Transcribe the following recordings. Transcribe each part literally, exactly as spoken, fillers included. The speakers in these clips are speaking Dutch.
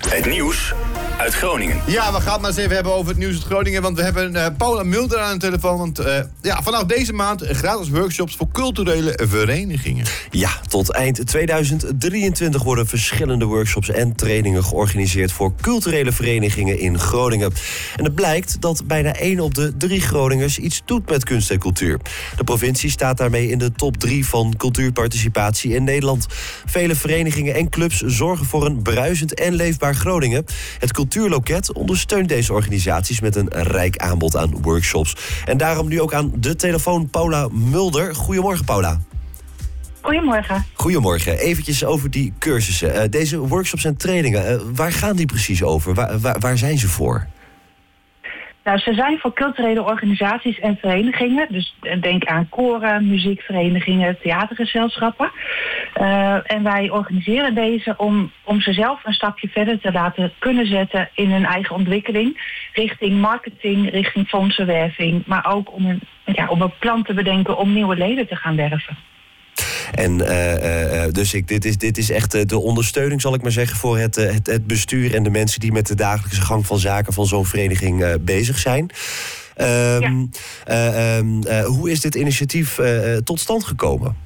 Het nieuws uit Groningen. Ja, we gaan het maar eens even hebben over het nieuws uit Groningen. Want we hebben uh, Paula Mulder aan de telefoon. Want uh, ja, vanaf deze maand gratis workshops voor culturele verenigingen. Ja, tot eind tweeduizend drieëntwintig worden verschillende workshops en trainingen georganiseerd voor culturele verenigingen in Groningen. En het blijkt dat bijna één op de drie Groningers iets doet met kunst en cultuur. De provincie staat daarmee in de top drie van cultuurparticipatie in Nederland. Vele verenigingen en clubs zorgen voor een bruisend en leefbaar Groningen. Het Cultuurloket ondersteunt deze organisaties met een rijk aanbod aan workshops. En daarom nu ook aan de telefoon Paula Mulder. Goedemorgen, Paula. Goedemorgen. Goedemorgen. Eventjes over die cursussen. Uh, deze workshops en trainingen, uh, waar gaan die precies over? Waar, waar, waar zijn ze voor? Nou, ze zijn voor culturele organisaties en verenigingen. Dus denk aan koren, muziekverenigingen, theatergezelschappen. Uh, en wij organiseren deze om, om ze zelf een stapje verder te laten kunnen zetten in hun eigen ontwikkeling. Richting marketing, richting fondsenwerving. Maar ook om een, ja, om een plan te bedenken om nieuwe leden te gaan werven. En uh, uh, dus ik, dit, is, dit is echt uh, de ondersteuning, zal ik maar zeggen, voor het, uh, het, het bestuur en de mensen die met de dagelijkse gang van zaken van zo'n vereniging uh, bezig zijn. Um, ja. uh, um, uh, hoe is dit initiatief uh, tot stand gekomen?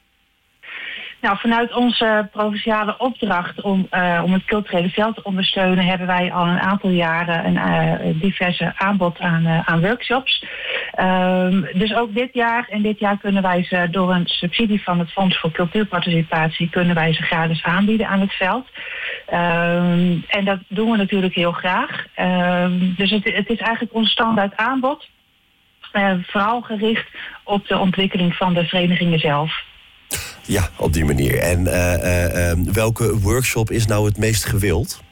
Nou, vanuit onze provinciale opdracht om, uh, om het culturele veld te ondersteunen, hebben wij al een aantal jaren een uh, diverse aanbod aan, uh, aan workshops. Um, dus ook dit jaar, en dit jaar kunnen wij ze door een subsidie van het Fonds voor Cultuurparticipatie, kunnen wij ze gratis aanbieden aan het veld. Um, en dat doen we natuurlijk heel graag. Um, dus het, het is eigenlijk ons standaard aanbod, uh, vooral gericht op de ontwikkeling van de verenigingen zelf. Ja, op die manier. En uh, uh, uh, welke workshop is nou het meest gewild?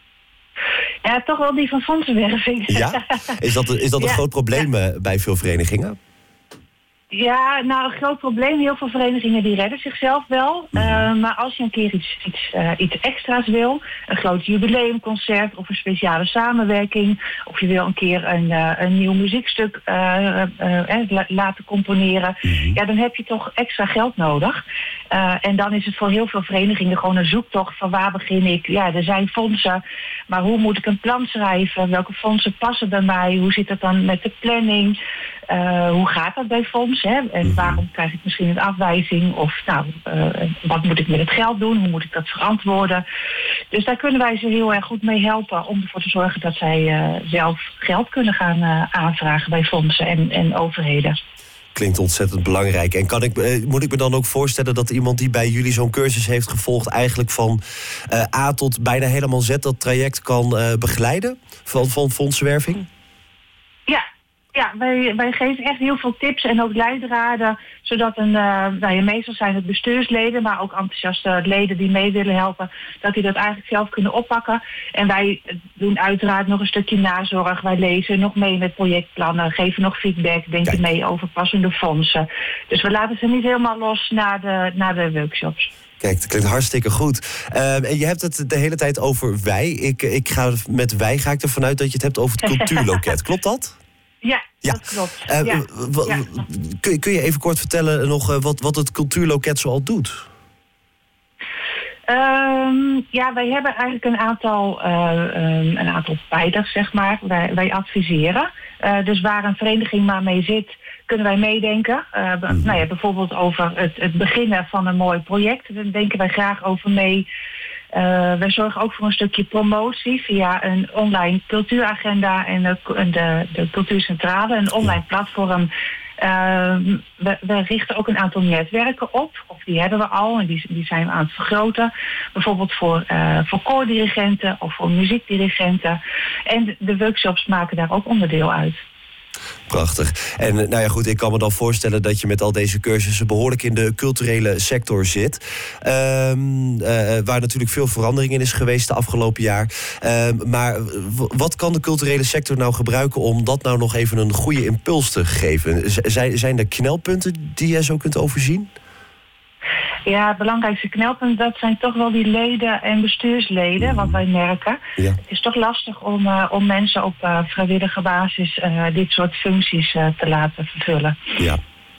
Ja, toch wel die van fondsenwerving. Ja? Is dat, is dat een ja, groot probleem ja. bij veel verenigingen? Ja, nou, een groot probleem. Heel veel verenigingen die redden zichzelf wel. Uh, maar als je een keer iets, iets, uh, iets extra's wil, een groot jubileumconcert of een speciale samenwerking, of je wil een keer een, uh, een nieuw muziekstuk uh, uh, uh, laten componeren, mm-hmm. ja, dan heb je toch extra geld nodig. Uh, en dan is het voor heel veel verenigingen gewoon een zoektocht van waar begin ik. Ja, er zijn fondsen, maar hoe moet ik een plan schrijven? Welke fondsen passen bij mij? Hoe zit het dan met de planning? Uh, hoe gaat dat bij fonds? Hè? En waarom krijg ik misschien een afwijzing? Of nou, uh, wat moet ik met het geld doen? Hoe moet ik dat verantwoorden? Dus daar kunnen wij ze heel erg goed mee helpen om ervoor te zorgen dat zij uh, zelf geld kunnen gaan uh, aanvragen bij fondsen en, en overheden. Klinkt ontzettend belangrijk. En kan ik, uh, moet ik me dan ook voorstellen dat iemand die bij jullie zo'n cursus heeft gevolgd eigenlijk van uh, A tot bijna helemaal Z dat traject kan uh, begeleiden van, van fondsenwerving? Ja. Ja, wij, wij geven echt heel veel tips en ook leidraden, zodat een, uh, nou ja, meestal zijn het bestuursleden, maar ook enthousiaste leden die mee willen helpen, dat die dat eigenlijk zelf kunnen oppakken. En wij doen uiteraard nog een stukje nazorg. Wij lezen nog mee met projectplannen, geven nog feedback, denken Kijk. mee over passende fondsen. Dus we laten ze niet helemaal los na de, na de workshops. Kijk, dat klinkt hartstikke goed. Um, en je hebt het de hele tijd over wij. Ik, ik ga met wij ga ik ervan uit dat je het hebt over het cultuurloket. Klopt dat? Ja, ja, dat klopt. Uh, ja. w- ja. Kun, kun je even kort vertellen nog uh, wat, wat het cultuurloket zoal doet? Um, ja, wij hebben eigenlijk een aantal, uh, um, een aantal pijlers, zeg maar. Wij, wij adviseren. Uh, dus waar een vereniging maar mee zit, kunnen wij meedenken. Uh, mm. nou ja, bijvoorbeeld over het, het beginnen van een mooi project. Daar denken wij graag over mee. Uh, wij zorgen ook voor een stukje promotie via een online cultuuragenda en de, de, de cultuurcentrale, een online platform. Uh, we, we richten ook een aantal netwerken op, of die hebben we al en die, die zijn we aan het vergroten. Bijvoorbeeld voor, uh, voor koordirigenten of voor muziekdirigenten. En de, de workshops maken daar ook onderdeel uit. Prachtig. En nou ja, goed, ik kan me dan voorstellen dat je met al deze cursussen behoorlijk in de culturele sector zit. Um, uh, waar natuurlijk veel verandering in is geweest de afgelopen jaar. Um, maar w- wat kan de culturele sector nou gebruiken om dat nou nog even een goede impuls te geven? Z- zijn, zijn er knelpunten die jij zo kunt overzien? Ja, het belangrijkste knelpunt, dat zijn toch wel die leden en bestuursleden, wat wij merken. Ja. Het is toch lastig om, uh, om mensen op uh, vrijwillige basis uh, dit soort functies uh, te laten vervullen. Ja.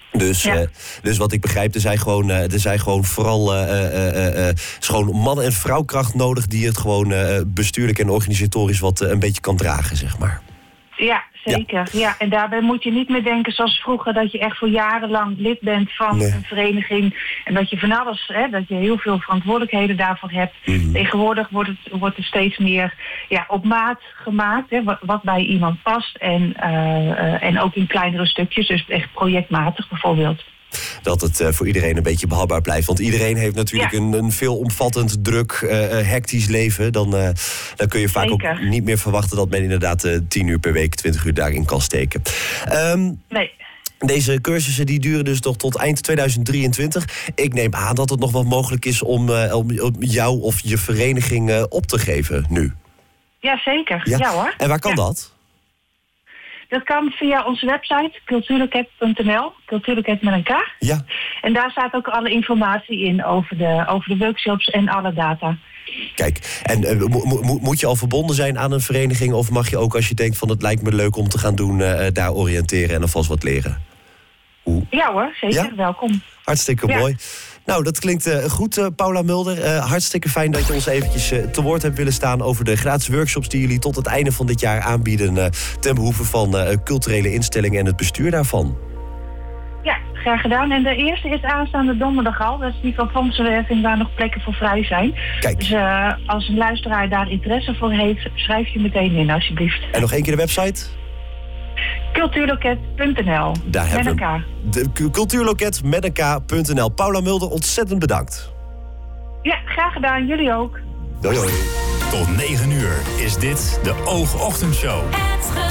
Dus, Ja. uh, dus wat ik begrijp, er zijn gewoon, uh, er zijn gewoon vooral uh, uh, uh, uh, is gewoon man- en vrouwkracht nodig die het gewoon uh, bestuurlijk en organisatorisch wat uh, een beetje kan dragen, zeg maar. Ja, zeker. Ja. ja, en daarbij moet je niet meer denken zoals vroeger dat je echt voor jarenlang lid bent van Nee. een vereniging. En dat je van alles, hè, dat je heel veel verantwoordelijkheden daarvoor hebt. Mm-hmm. Tegenwoordig wordt het, wordt er steeds meer ja, op maat gemaakt, hè, wat, wat bij iemand past. En, uh, uh, en ook in kleinere stukjes, dus echt projectmatig bijvoorbeeld. Dat het uh, voor iedereen een beetje behapbaar blijft. Want iedereen heeft natuurlijk Ja. een, een veelomvattend, druk, uh, hectisch leven. Dan, uh, dan kun je vaak Zeker. ook niet meer verwachten dat men inderdaad uh, tien uur per week, twintig uur daarin kan steken. Um, Nee. Deze cursussen die duren dus nog tot eind tweeduizend drieëntwintig. Ik neem aan dat het nog wel mogelijk is om, uh, om, om jou of je vereniging uh, op te geven nu. Ja, zeker. Ja, ja hoor. En waar kan ja. dat? Dat kan via onze website cultuurloket punt n l, cultuurloket met een K. Ja. En daar staat ook alle informatie in over de, over de workshops en alle data. Kijk, en uh, mo- mo- moet je al verbonden zijn aan een vereniging, of mag je ook als je denkt van het lijkt me leuk om te gaan doen, uh, daar oriënteren en alvast wat leren? Hoe? Ja hoor, zeker. Ja? Welkom. Hartstikke Ja. mooi. Nou, dat klinkt uh, goed, uh, Paula Mulder. Uh, hartstikke fijn dat je ons eventjes uh, te woord hebt willen staan over de gratis workshops die jullie tot het einde van dit jaar aanbieden uh, ten behoeve van uh, culturele instellingen en het bestuur daarvan. Ja, graag gedaan. En de eerste is aanstaande donderdag al. Dat is die van fondsenwerving waar nog plekken voor vrij zijn. Kijk. Dus uh, als een luisteraar daar interesse voor heeft, schrijf je meteen in alsjeblieft. En nog één keer de website? cultuurloket punt n l. Daar met hebben we elkaar. De cu- cultuurloket met een k punt n l. Paula Mulder, ontzettend bedankt. Ja, graag gedaan. Jullie ook. Doei doei. Tot negen uur is dit de Oogochtendshow. Het